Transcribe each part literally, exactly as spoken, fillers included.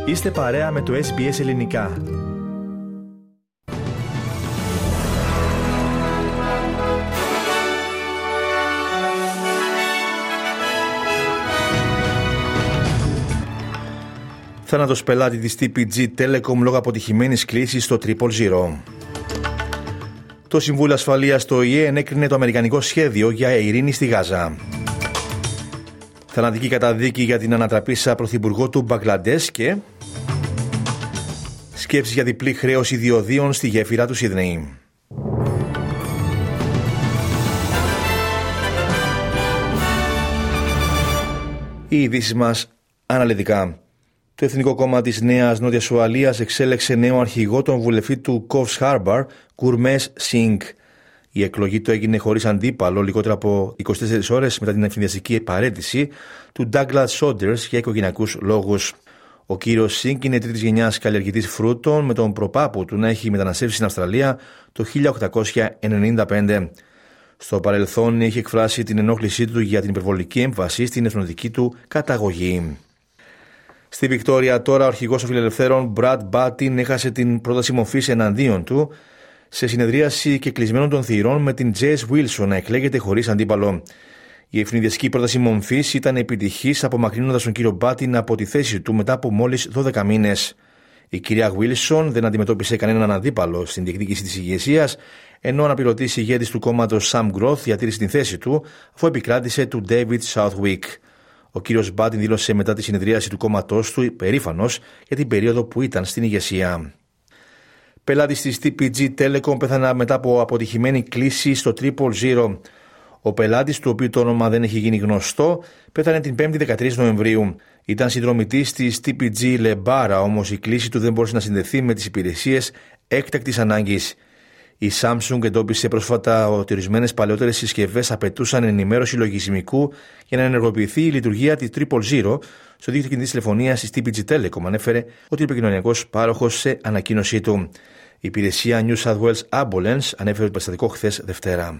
Είστε παρέα με το ες μπι ες Ελληνικά. Θάνατος πελάτη της τι πι τζι Telecom λόγω αποτυχημένης κλήσης στο Triple Zero. Το Συμβούλιο Ασφαλείας του Ο Η Ε ενέκρινε το αμερικανικό σχέδιο για ειρήνη στη Γάζα. Θανατική καταδίκη για την ανατραπήσα πρωθυπουργό του Μπαγκλαντές και σκέψεις για διπλή χρέωση διοδίων στη γέφυρα του Σίδνεϊ. Οι ειδήσεις μας αναλυτικά. Το Εθνικό Κόμμα της Νέας Νότιας Ουαλίας εξέλεξε νέο αρχηγό τον βουλευτή του Coffs Harbour, Γκουρμές Σινγκ. Η εκλογή του έγινε χωρίς αντίπαλο λιγότερο από είκοσι τέσσερις ώρες μετά την ευνηδιαστική παραίτηση του Douglas Saunders για οικογενειακούς λόγους. Ο κύριος Σινγκ είναι τρίτης γενιάς καλλιεργητής φρούτων, με τον προπάπου του να έχει μεταναστεύσει στην Αυστραλία το χίλια οκτακόσια ενενήντα πέντε. Στο παρελθόν είχε εκφράσει την ενόχλησή του για την υπερβολική έμφαση στην εθνοτική του καταγωγή. Στη Βικτόρια τώρα ο αρχηγός των φιλελευθέρων Brad Battin έχασε την πρόταση μορφής εναντίον του σε συνεδρίαση και κλεισμένων των θυρών με την Jess Wilson να εκλέγεται χωρίς αντίπαλο. Η ευνηδιαστική πρόταση μορφής ήταν επιτυχής, απομακρύνοντας τον κύριο Battin από τη θέση του μετά από μόλις δώδεκα μήνες. Η κυρία Wilson δεν αντιμετώπισε κανέναν αντίπαλο στην διεκδίκηση της ηγεσίας, ενώ ο αναπληρωτής ηγέτης του κόμματος Sam Groth διατήρησε την θέση του αφού επικράτησε του David Southwick. Ο κύριος Battin δήλωσε μετά τη συνεδρίαση του κόμματός του περήφανος για την περίοδο που ήταν στην ηγεσία. Πελάτης της τι πι τζι Telecom πέθανε μετά από αποτυχημένη κλήση στο Triple Zero. Ο πελάτης, του οποίου το όνομα δεν έχει γίνει γνωστό, πέθανε την πέμπτη δεκατρείς Νοεμβρίου. Ήταν συνδρομητής της τι πι τζι Lebara, όμως η κλήση του δεν μπορούσε να συνδεθεί με τις υπηρεσίες έκτακτης ανάγκης. Η Samsung εντόπισε πρόσφατα ότι ορισμένες παλαιότερες συσκευές απαιτούσαν ενημέρωση λογισμικού για να ενεργοποιηθεί η λειτουργία της Triple Zero στο δίκτυο κινητής τηλεφωνίας της τι πι τζι Telecom. Ανέφερε ότι ο επικοινωνιακός πάροχος σε ανακοίνωσή του. Η υπηρεσία New South Wales Ambulance ανέφερε το περιστατικό χθες Δευτέρα.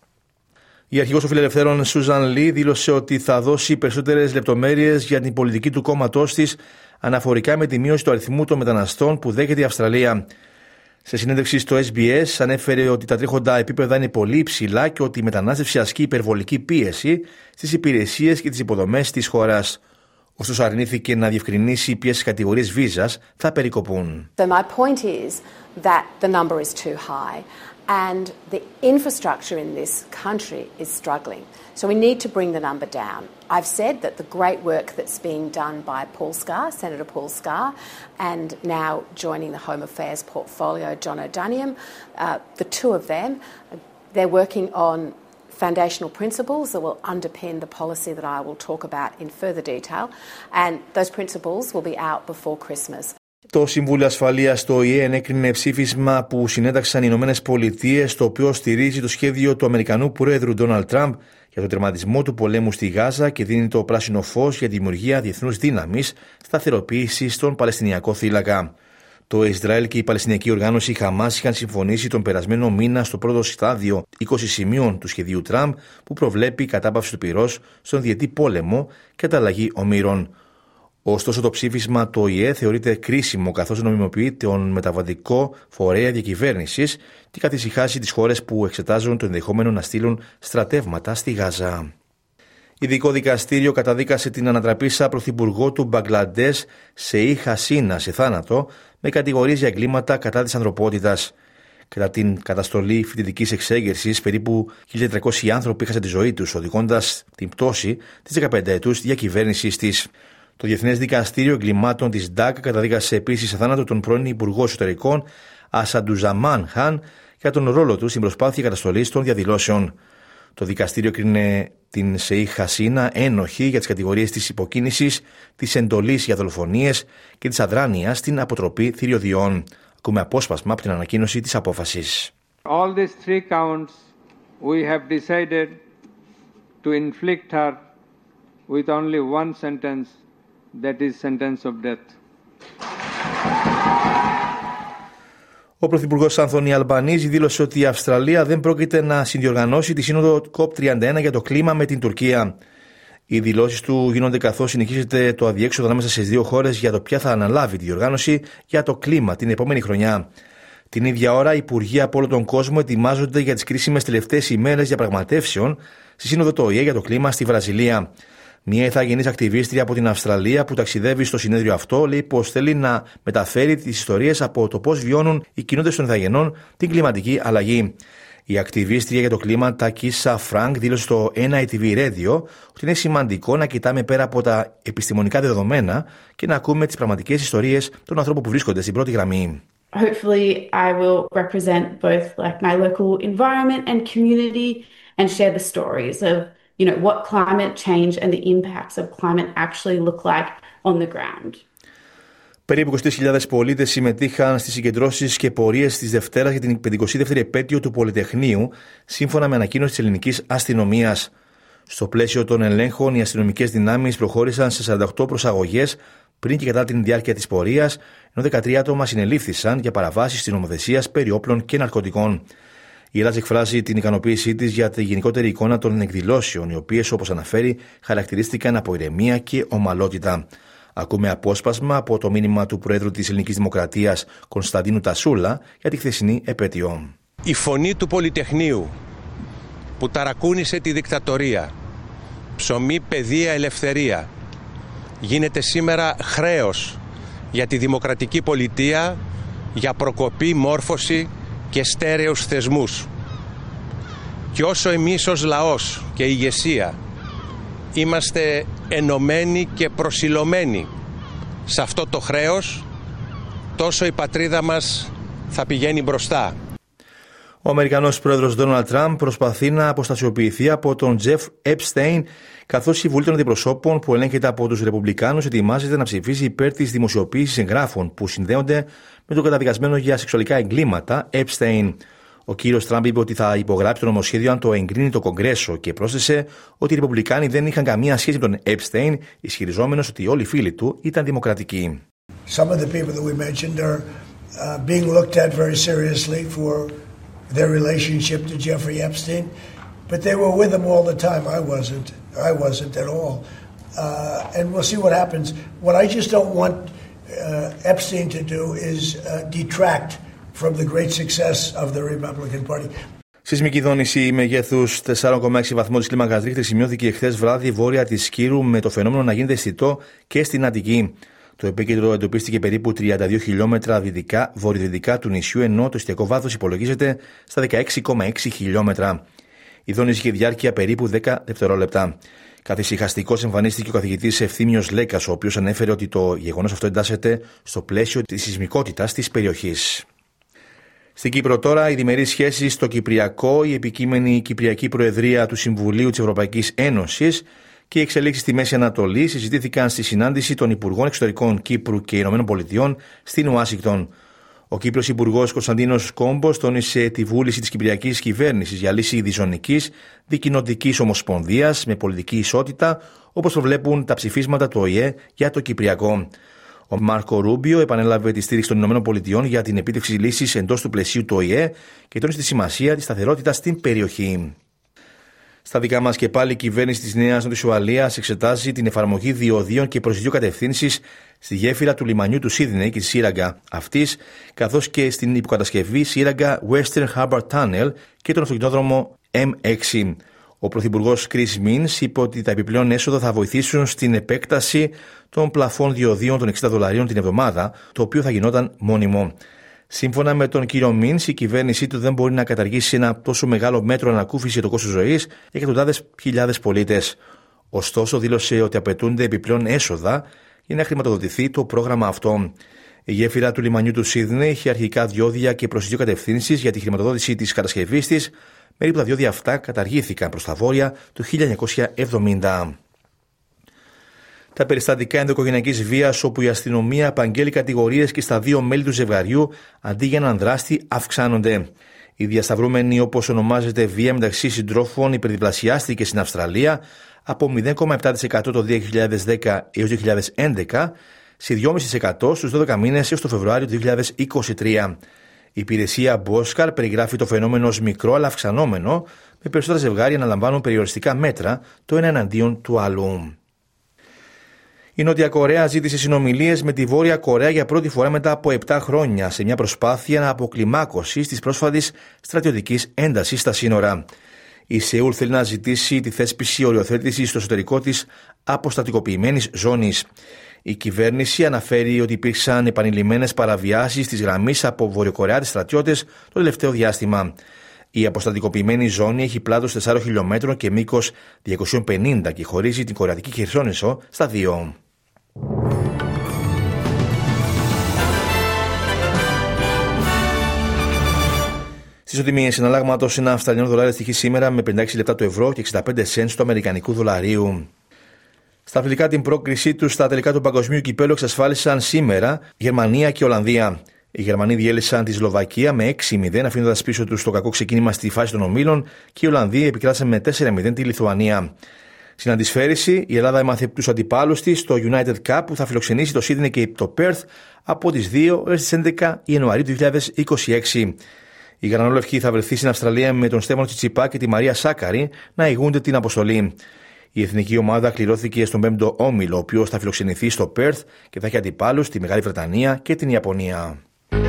Η αρχηγός των φιλελευθέρων Susan Lee δήλωσε ότι θα δώσει περισσότερες λεπτομέρειες για την πολιτική του κόμματός της αναφορικά με τη μείωση του αριθμού των μεταναστών που δέχεται η Αυστραλία. Σε συνέντευξη στο ες μπι ες ανέφερε ότι τα τρέχοντα επίπεδα είναι πολύ υψηλά και ότι η μετανάστευση ασκεί υπερβολική πίεση στις υπηρεσίες και τις υποδομές της χώρας. Ωστόσο αρνήθηκε να διευκρινίσει ποιες κατηγορίες βίζας θα περικοπούν. So my point is that the number is too high and the infrastructure in this country is struggling. So we need to bring the number down. I've said that the great work that's being done by Paul Scar, Senator Paul Scar, and now joining the Home Affairs portfolio, John O'Doniam, uh, the two of them, they're working on foundational principles that will underpin the policy that I will talk about in further detail, and those principles will be out before Christmas. Το Συμβούλιο Ασφαλείας του Ο Η Ε ενέκρινε ψήφισμα που συνέταξαν οι Ηνωμένες Πολιτείες, το οποίο στηρίζει το σχέδιο του Αμερικανού Πρόεδρου Ντόναλντ Τραμπ για τον τερματισμό του πολέμου στη Γάζα και δίνει το πράσινο φως για τη δημιουργία διεθνούς δύναμης σταθεροποίησης στον Παλαιστινιακό θύλακα. Το Ισραήλ και η Παλαιστινιακή Οργάνωση Χαμάς είχαν συμφωνήσει τον περασμένο μήνα στο πρώτο στάδιο είκοσι σημείων του σχεδίου Τραμπ που προβλέπει κατάπαυση του πυρός στον διετή πόλεμο και ανταλλαγή ομήρων. Ωστόσο, το ψήφισμα του Ο Η Ε θεωρείται κρίσιμο καθώς νομιμοποιεί τον μεταβατικό φορέα διακυβέρνησης και καθησυχάσει τις χώρες που εξετάζουν το ενδεχόμενο να στείλουν στρατεύματα στη Γάζα. Ειδικό δικαστήριο καταδίκασε την ανατραπήσα πρωθυπουργό του Μπαγκλαντές Σεϊχ Χασίνα σε θάνατο με κατηγορίες για εγκλήματα κατά της ανθρωπότητας. Κατά την καταστολή φοιτητικής εξέγερσης, περίπου χίλια τετρακόσιοι άνθρωποι έχασαν τη ζωή τους, οδηγώντας την πτώση της δεκαπενταετούς διακυβέρνησης της. Το Διεθνές Δικαστήριο Εγκλημάτων της Ντάκα καταδίκασε επίσης σε θάνατο τον πρώην Υπουργό Εσωτερικών Ασαντουζαμάν Χαν για τον ρόλο του στην προσπάθεια καταστολής των διαδηλώσεων. Το δικαστήριο κρίνε την Σεϊχ Χασίνα ένοχη για τις κατηγορίες της υποκίνησης, της εντολής για δολοφονίες και της αδράνειας στην αποτροπή θηριωδιών. Ακούμε απόσπασμα από την ανακοίνωση της απόφασης. All these three counts we have decided to inflict her with only one sentence, that is sentence of death. Ο Πρωθυπουργός Άνθονι Αλμπανίζη δήλωσε ότι η Αυστραλία δεν πρόκειται να συνδιοργανώσει τη σύνοδο κοπ τριάντα ένα για το κλίμα με την Τουρκία. Οι δηλώσεις του γίνονται καθώς συνεχίζεται το αδιέξοδο ανάμεσα στις δύο χώρες για το ποια θα αναλάβει τη διοργάνωση για το κλίμα την επόμενη χρονιά. Την ίδια ώρα, οι υπουργοί από όλο τον κόσμο ετοιμάζονται για τις κρίσιμες τελευταίες ημέρες διαπραγματεύσεων στη Σύνοδο του Ο Η Ε για το κλίμα στη Βραζιλία. Μια ηθαγενής ακτιβίστρια από την Αυστραλία που ταξιδεύει στο συνέδριο αυτό λέει πως θέλει να μεταφέρει τις ιστορίες από το πώς βιώνουν οι κοινότητες των ηθαγενών την κλιματική αλλαγή. Η ακτιβίστρια για το κλίμα Τακίσα Φρανκ δήλωσε στο Εν Άι Τι Βι Radio ότι είναι σημαντικό να κοιτάμε πέρα από τα επιστημονικά δεδομένα και να ακούμε τις πραγματικές ιστορίες των ανθρώπων που βρίσκονται στην πρώτη γραμμή. Hopefully I will represent both like my local environment and community and share the stories of, you know, what climate change and the impacts of climate actually look like on the ground. Περίπου είκοσι τρεις χιλιάδες πολίτες συμμετείχαν στις συγκεντρώσεις και πορείες της Δευτέρας για την πενηκοστή δεύτερη επέτειο του Πολυτεχνείου, σύμφωνα με ανακοίνωση της ελληνικής αστυνομίας. Στο πλαίσιο των ελέγχων, οι αστυνομικές δυνάμεις προχώρησαν σε σαράντα οκτώ προσαγωγές πριν και κατά την διάρκεια της πορείας, ενώ δεκατρία άτομα συνελήφθησαν για παραβάσεις της νομοθεσίας περί όπλων και ναρκωτικών. Η Ελλάδα εκφράζει την ικανοποίησή της για τη γενικότερη εικόνα των εκδηλώσεων, οι οποίες, όπως αναφέρει, χαρακτηρίστηκαν από ηρεμία και ομαλότητα. Ακούμε απόσπασμα από το μήνυμα του Προέδρου της Ελληνικής Δημοκρατίας, Κωνσταντίνου Τασούλα, για τη χθεσινή επέτειο. Η φωνή του Πολυτεχνείου που ταρακούνησε τη δικτατορία, ψωμί, παιδεία, ελευθερία, γίνεται σήμερα χρέος για τη δημοκρατική πολιτεία, για προκοπή, μόρφωση και στέρεους θεσμούς. Και όσο εμείς ως λαός και η ηγεσία είμαστε ενωμένοι και προσιλωμένοι σε αυτό το χρέος, τόσο η πατρίδα μας θα πηγαίνει μπροστά. Ο Αμερικανός πρόεδρος Ντόναλντ Τραμπ προσπαθεί να αποστασιοποιηθεί από τον Τζεφ Έπστεϊν, καθώς η Βουλή των Αντιπροσώπων, που ελέγχεται από τους Ρεπουμπλικάνους, ετοιμάζεται να ψηφίσει υπέρ της δημοσιοποίησης εγγράφων που συνδέονται με τον καταδικασμένο για σεξουαλικά εγκλήματα Έπστεϊν. Ο κύριος Τραμπ είπε ότι θα υπογράψει το νομοσχέδιο αν το εγκρίνει το Κογκρέσο και πρόσθεσε ότι οι Ρεπουμπλικάνοι δεν είχαν καμία σχέση με τον Έπστεϊν, ισχυριζόμενος ότι όλοι οι φίλοι του ήταν δημοκρατικοί. Some of the people that we mentioned are uh, being looked at very seriously for their relationship to Jeffrey Epstein, but they were with him all the time. I wasn't. I wasn't at all. Uh, and we'll see what happens. What I just don't want uh, Epstein to do is uh, detract from the great success of the Republican Party. Σεισμική δόνηση μεγέθους τέσσερα κόμμα έξι βαθμών της κλίμακας Ρίχτερ σημειώθηκε χθες βράδυ βόρεια της Σκύρου, με το φαινόμενο να γίνεται αισθητό και στην Αττική. Το επίκεντρο εντοπίστηκε περίπου τριάντα δύο χιλιόμετρα δυτικά, βορειοδυτικά του νησιού, ενώ το εστιακό βάθος υπολογίζεται στα δεκαέξι κόμμα έξι χιλιόμετρα. Η δόνηση είχε διάρκεια περίπου δέκα δευτερόλεπτα. Καθησυχαστικός εμφανίστηκε ο καθηγητής Ευθύμιος Λέκας, ο οποίος ανέφερε ότι το γεγονός αυτό εντάσσεται στο πλαίσιο της σεισμικότητας της περιοχής. Στην Κύπρο τώρα, οι διμερείς σχέσεις στο Κυπριακό, η επικείμενη Κυπριακή Προεδρία του Συμβουλίου της Ευρωπαϊκής Ένωσης και οι εξελίξεις στη Μέση Ανατολή συζητήθηκαν στη συνάντηση των Υπουργών Εξωτερικών Κύπρου και Ηνωμένων Πολιτειών στην Ουάσιγκτον. Ο Κύπριος Υπουργός Κωνσταντίνος Κόμπος τόνισε τη βούληση της Κυπριακής Κυβέρνησης για λύση διζωνικής δικοινοτικής ομοσπονδίας με πολιτική ισότητα, όπως προβλέπουν τα ψηφίσματα του Ο Η Ε για το Κυπριακό. Ο Μάρκο Ρούμπιο επανέλαβε τη στήριξη των ΗΠΑ για την επίτευξη λύσης εντός του πλαισίου του Ο Η Ε και τόνισε τη σημασία της σταθερότητας στην περιοχή. Στα δικά μας και πάλι, η κυβέρνηση της Νέας Νότιας Ουαλίας εξετάζει την εφαρμογή διοδίων και προς δύο κατευθύνσεις στη γέφυρα του λιμανιού του Σίδνεϊ και τη σύραγγα αυτής, καθώς και στην υποκατασκευή σύραγγα Western Harbour Tunnel και τον αυτοκινητόδρομο Εμ έξι. Ο Πρωθυπουργός Chris Minns είπε ότι τα επιπλέον έσοδα θα βοηθήσουν στην επέκταση των πλαφών διοδίων των εξήντα δολαρίων την εβδομάδα, το οποίο θα γινόταν μόνιμο. Σύμφωνα με τον κύριο Μίνς, η κυβέρνησή του δεν μπορεί να καταργήσει ένα τόσο μεγάλο μέτρο ανακούφιση για το κόστος ζωής για εκατοντάδες χιλιάδες πολίτες. Ωστόσο, δήλωσε ότι απαιτούνται επιπλέον έσοδα για να χρηματοδοτηθεί το πρόγραμμα αυτό. Η γέφυρα του λιμανιού του Σίδνεϊ είχε αρχικά διόδια και προς δύο κατευθύνσεις για τη χρηματοδότηση της κατασκευής της. Περίπου τα διόδια αυτά καταργήθηκαν προς τα βόρεια το χίλια εννιακόσια εβδομήντα. Τα περιστατικά ενδοοικογενειακής βίας, όπου η αστυνομία απαγγέλει κατηγορίες και στα δύο μέλη του ζευγαριού αντί για έναν δράστη, αυξάνονται. Η διασταυρούμενη, όπως ονομάζεται, βία μεταξύ συντρόφων υπερδιπλασιάστηκε στην Αυστραλία από μηδέν κόμμα επτά τοις εκατό το δύο χιλιάδες δέκα έως δύο χιλιάδες έντεκα σε δύο κόμμα πέντε τοις εκατό στους δώδεκα μήνες έως το Φεβρουάριο του δύο χιλιάδες είκοσι τρία. Η υπηρεσία Boskar περιγράφει το φαινόμενο ως μικρό αλλά αυξανόμενο, με περισσότερα ζευγάρια να λαμβάνουν περιοριστικά μέτρα το ένα εναντίον του άλλου. Η Νότια Κορέα ζήτησε συνομιλίες με τη Βόρεια Κορέα για πρώτη φορά μετά από επτά χρόνια, σε μια προσπάθεια αποκλιμάκωσης της πρόσφατης στρατιωτικής έντασης στα σύνορα. Η Σεούλ θέλει να ζητήσει τη θέσπιση οριοθέτησης στο εσωτερικό της αποστατικοποιημένης ζώνης. Η κυβέρνηση αναφέρει ότι υπήρξαν επανειλημμένες παραβιάσεις της γραμμής από βορειοκορεάτες στρατιώτες το τελευταίο διάστημα. Η αποστατικοποιημένη ζώνη έχει πλάτος τεσσάρων χιλιομέτρων και μήκος διακόσια πενήντα και χωρίζει την Κορεατική Χερσόνησο στα δύο. Στις οτιμίες συναλλάγματος, ένα Αυστραλιανό δολάριο στοιχεί σήμερα με πενήντα έξι λεπτά του ευρώ και εξήντα πέντε σεντ του αμερικανικού δολαρίου. Στα αθλητικά, την πρόκρισή τους στα τελικά του παγκοσμίου κυπέλλου εξασφάλισαν σήμερα Γερμανία και Ολλανδία. Οι Γερμανοί διέλυσαν τη Σλοβακία με έξι μηδέν, αφήνοντας πίσω τους το κακό ξεκίνημα στη φάση των ομίλων, και οι Ολλανδοί επικράτησαν με τέσσερα μηδέν τη Λιθουανία. Στην αντισφαίριση, η Ελλάδα έμαθε τους αντιπάλους της στο United Cup, που θα φιλοξενήσει το Σίδνεϊ και το Πέρθ από τις δύο έως τις έντεκα Ιανουαρίου του δύο χιλιάδες είκοσι έξι. Η Γρανόλευκη θα βρεθεί στην Αυστραλία με τον Στέφανο Τσιτσιπά και τη Μαρία Σάκαρη να ηγούνται την αποστολή. Η εθνική ομάδα κληρώθηκε στον πέμπτο όμιλο, ο οποίος θα φιλοξενηθεί στο Πέρθ και θα έχει αντιπάλους τη Μεγάλη Βρετανία και την Ιαπωνία.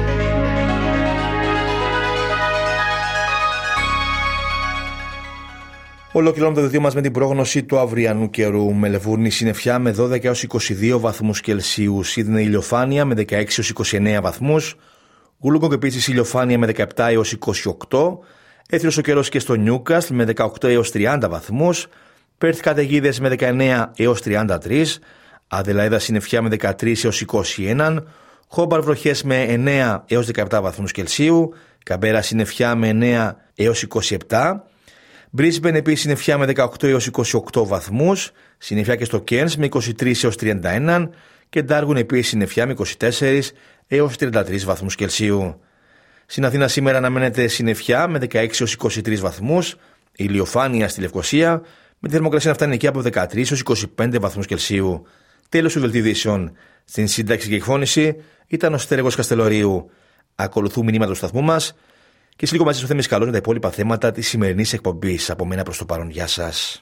Ολοκληρώνουμε το δελτίο μας με την πρόγνωση του αυριανού καιρού. Μελβούρνη συννεφιά με δώδεκα έως είκοσι δύο βαθμούς Κελσίου. Σίδνεϊ ηλιοφάνεια με δεκαέξι έως είκοσι εννέα βαθμούς. Wollongong επίσης ηλιοφάνεια με δεκαεπτά έως είκοσι οκτώ. Έθριος ο καιρός και στο Νιούκαστλ με δεκαοκτώ έως τριάντα βαθμούς. Πέρθ καταιγίδες με δεκαεννέα έως τριάντα τρία. Αδελαίδα συννεφιά με δεκατρία έως είκοσι ένα. Χόμπαρ βροχές με εννέα έως δεκαεπτά βαθμούς Κελσίου. Καμπέρα συννεφιά με εννέα έως είκοσι επτά. Μπρίσμπεν επίσης συννεφιά με δεκαοκτώ έως είκοσι οκτώ βαθμούς. Συννεφιά και στο Κέρνς με είκοσι τρία έως τριάντα ένα. Και Ντάργουν επίσης συννεφιά με είκοσι τέσσερα έως τριάντα τρία βαθμούς Κελσίου. Στην Αθήνα σήμερα αναμένεται συννεφιά με δεκαέξι έως είκοσι τρία βαθμούς. Ηλιοφάνεια στη Λευκοσία, με τη θερμοκρασία να φτάνει εκεί από δεκατρία έως είκοσι πέντε βαθμούς Κελσίου. Τέλος του δελτίου ειδήσεων. Στην σύνταξη και εκφώνηση ήταν ο Στέργος Καστελορίου. Ακολουθούν μηνύματα του σταθμού μας και σε λίγο μαζί στο Θέμης Καλός με τα υπόλοιπα θέματα της σημερινής εκπομπής. Από μένα προς το παρόν, γεια σας.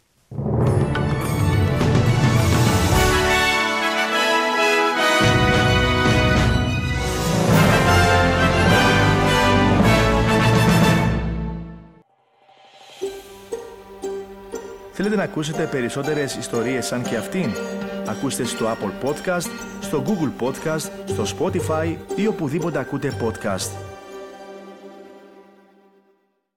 Θέλετε να ακούσετε περισσότερες ιστορίες σαν και αυτήν? Ακούστε στο Apple Podcast, στο Google Podcast, στο Spotify ή οπουδήποτε ακούτε podcast.